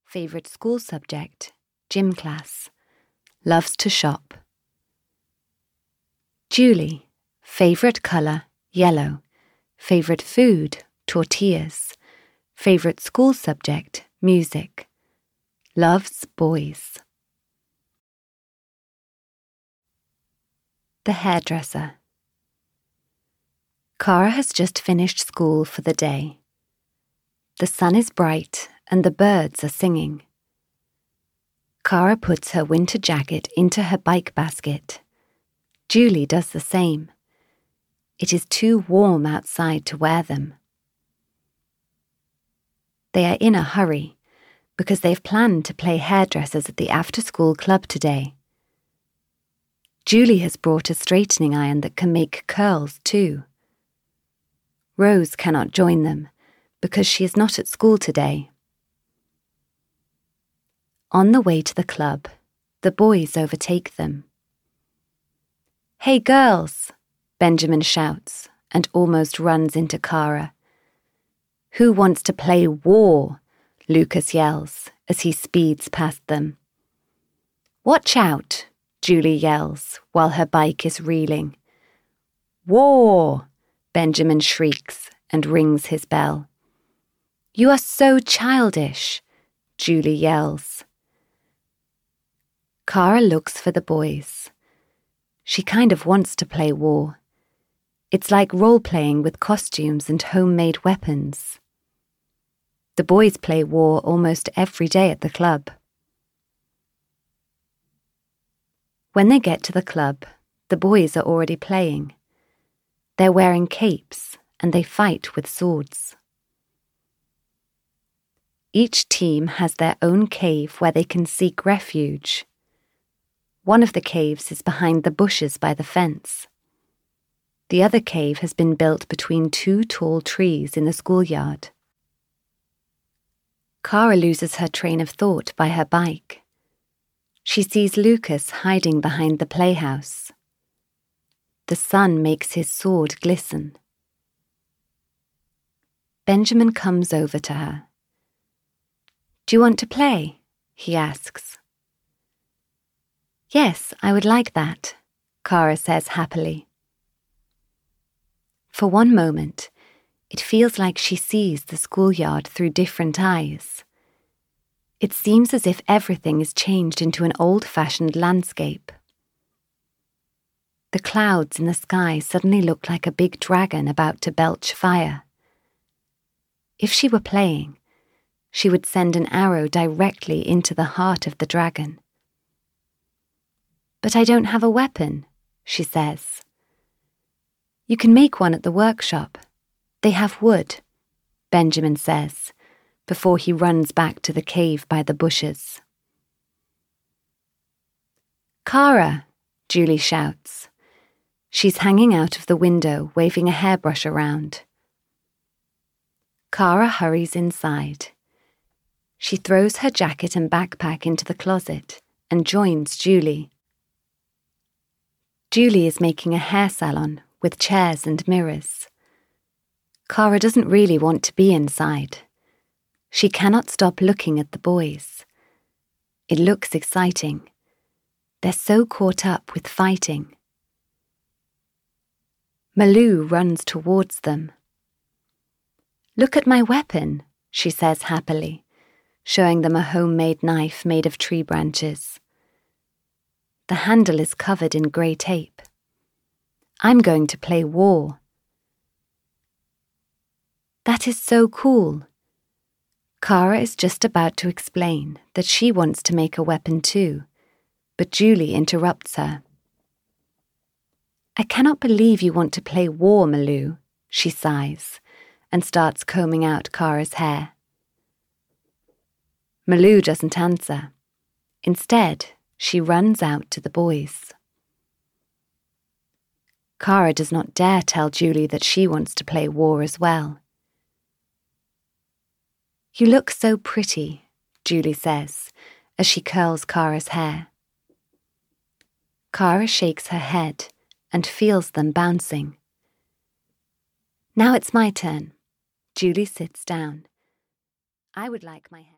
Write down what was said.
Favorite school subject, gym class. Loves to shop. Julie, favorite color, yellow. Favorite food, tortillas. Favorite school subject, music. Loves boys. The hairdresser. Cara has just finished school for the day. The sun is bright and the birds are singing. Cara puts her winter jacket into her bike basket. Julie does the same. It is too warm outside to wear them. They are in a hurry because they've planned to play hairdressers at the after-school club today. Julie has brought a straightening iron that can make curls too. Rose cannot join them because she is not at school today. On the way to the club, the boys overtake them. "Hey girls!" Benjamin shouts and almost runs into Cara. "Who wants to play war?" Lucas yells as he speeds past them. "Watch out!" Julie yells while her bike is reeling. "War!" Benjamin shrieks and rings his bell. "You are so childish!" Julie yells. Cara looks for the boys. She kind of wants to play war. It's like role-playing with costumes and homemade weapons. The boys play war almost every day at the club. When they get to the club, the boys are already playing. They're wearing capes and they fight with swords. Each team has their own cave where they can seek refuge. One of the caves is behind the bushes by the fence. The other cave has been built between two tall trees in the schoolyard. Cara loses her train of thought by her bike. She sees Lucas hiding behind the playhouse. The sun makes his sword glisten. Benjamin comes over to her. "Do you want to play?" he asks. "Yes, I would like that," Cara says happily. For one moment, it feels like she sees the schoolyard through different eyes. It seems as if everything is changed into an old-fashioned landscape. The clouds in the sky suddenly look like a big dragon about to belch fire. If she were playing, she would send an arrow directly into the heart of the dragon. "But I don't have a weapon," she says. "You can make one at the workshop. They have wood," Benjamin says, before he runs back to the cave by the bushes. "Cara!" Julie shouts. She's hanging out of the window, waving a hairbrush around. Cara hurries inside. She throws her jacket and backpack into the closet and joins Julie. Julie is making a hair salon with chairs and mirrors. Cara doesn't really want to be inside. She cannot stop looking at the boys. It looks exciting. They're so caught up with fighting. Malou runs towards them. "Look at my weapon," she says happily, showing them a homemade knife made of tree branches. The handle is covered in grey tape. "I'm going to play war." "That is so cool." Cara is just about to explain that she wants to make a weapon too, but Julie interrupts her. "I cannot believe you want to play war, Malou," she sighs, and starts combing out Cara's hair. Malou doesn't answer. Instead, she runs out to the boys. Cara does not dare tell Julie that she wants to play war as well. "You look so pretty," Julie says, as she curls Cara's hair. Cara shakes her head and feels them bouncing. "Now it's my turn." Julie sits down. "I would like my hair."